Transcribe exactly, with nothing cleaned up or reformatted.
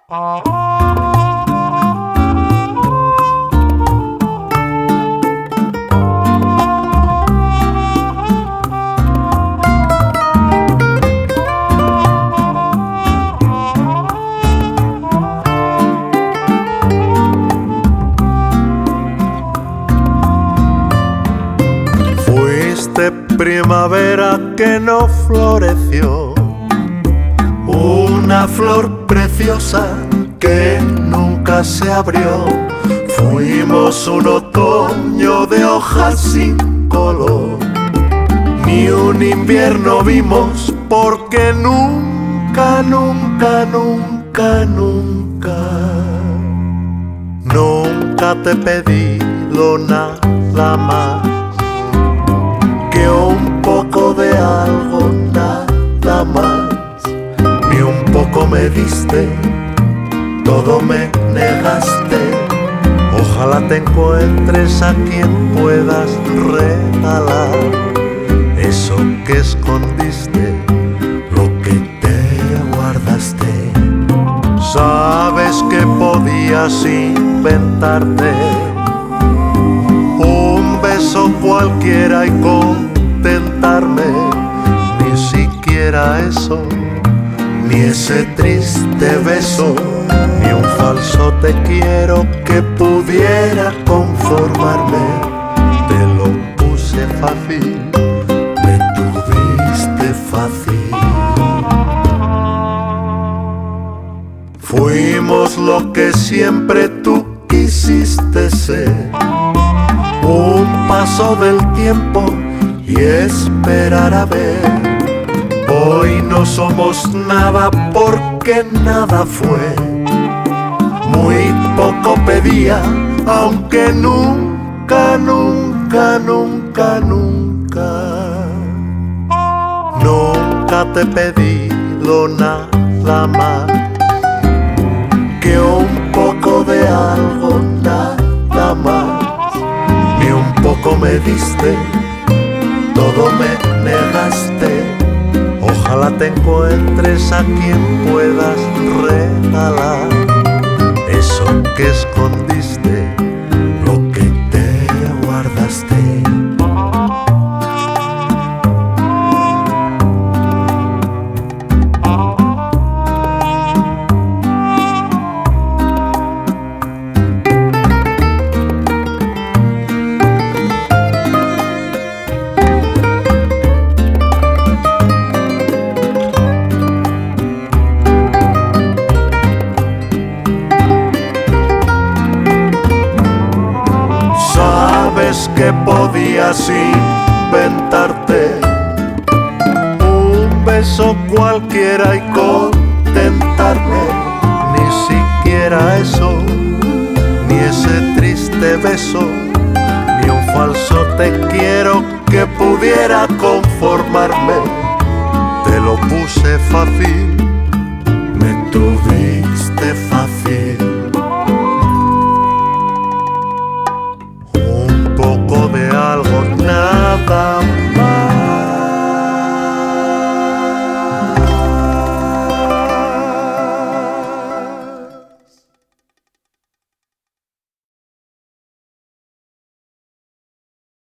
Fuiste primavera que no floreció, una flor preciosa que nunca se abrió. Fuimos un otoño de hojas sin color, ni un invierno vimos, porque nunca, nunca, nunca, nunca, nunca te he pedido nada más que un poco de algo, nada más. Ni un poco me diste, todo me negaste. Ojalá te encuentres a quien puedas regalar eso que escondiste, lo que te guardaste. Sabes que podías inventarte un beso cualquiera y contentarme. Ni siquiera eso, ni ese triste beso, ni un falso te quiero que pudiera conformarme. Te lo puse fácil, me tuviste fácil. Fuimos lo que siempre tú quisiste ser, un paso del tiempo y esperar a ver. Hoy no somos nada porque nada fue. Muy poco pedía, aunque nunca, nunca, nunca, nunca, nunca te he pedido nada más que un poco de algo, nada más. Ni un poco me diste, todo me negaste. Ojalá te encuentres a quien puedas regalar eso que escondiste, lo que te guardaste. Que podías inventarte un beso cualquiera y contentarme. Ni siquiera eso, ni ese triste beso, ni un falso te quiero que pudiera conformarme.